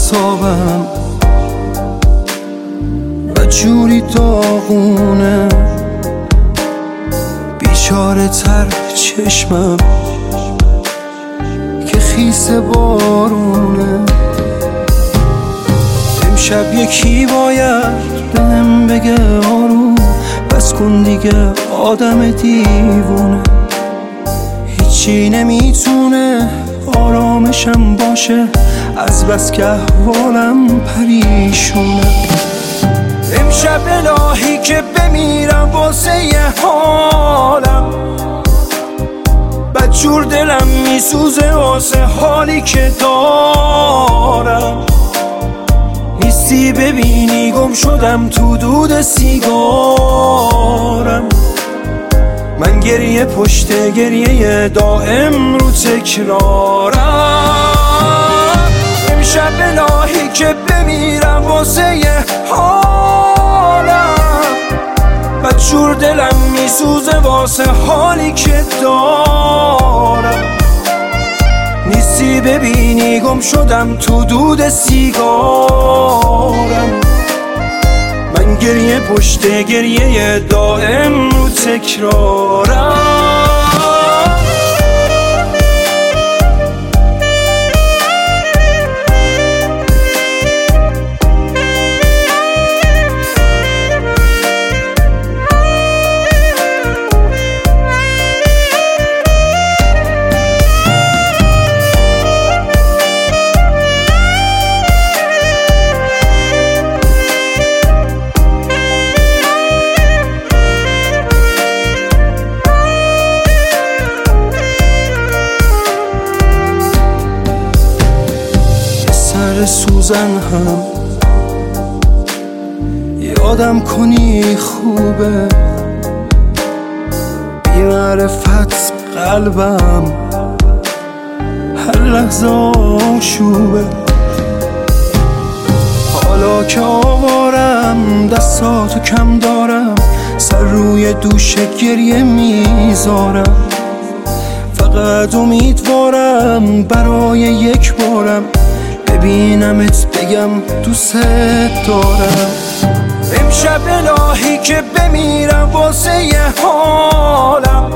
اعصابم و جوری داغونه، بیچاره تر چشمم که خیس بارونه. امشب یکی باید بهم بگه آروم بس کن دیگه آدم دیوونه، هیچی نمیتونه آرامشم باشه از بس که احوالم پریشونه. امشب الهی که بمیرم واسه یه حالم، بدجور دلم میسوزه واسه حالی که دارم. نیستی ببینی گم شدم تو دود سیگارم، من گریه پشت گریه دائم رو تکرارم. امشب الهی که بمیرم واسه یه حالم، بدجور دلم میسوزه واسه حالی که دارم. نیستی ببینی گم شدم تو دود سیگارم، من گریه پشت گریه دائم رو تکرارم. سوزن هم یادم کنی خوبه، بی معرفت قلبم هر لحظه آشوبه. حالا که آوارم دستاتو کم دارم، سر روی دوش گریه میذارم. فقط امیدوارم برای یک بارم ببینمت بگم دوست دارم. امشب الهی که بمیرم واسه یه حالم،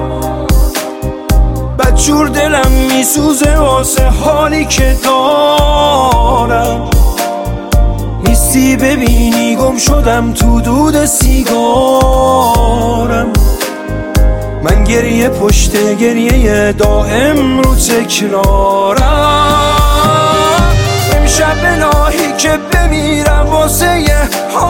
بدجور دلم میسوزه واسه حالی که دارم. نیستی ببینی گم شدم تو دود سیگارم، من گریه پشت گریه دائم رو تکرارم. امشب الهی که بمیرم واسه یه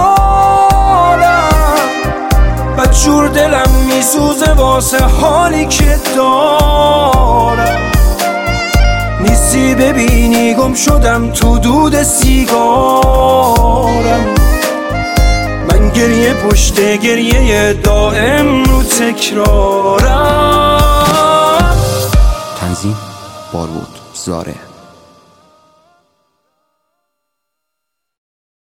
حالم، بدجور دلم میسوزه واسه حالی که دارم. نیستی ببینی گم شدم تو دود سیگارم، من گریه پشت گریه دائم رو تکرارم. تنظیم بارود زاره.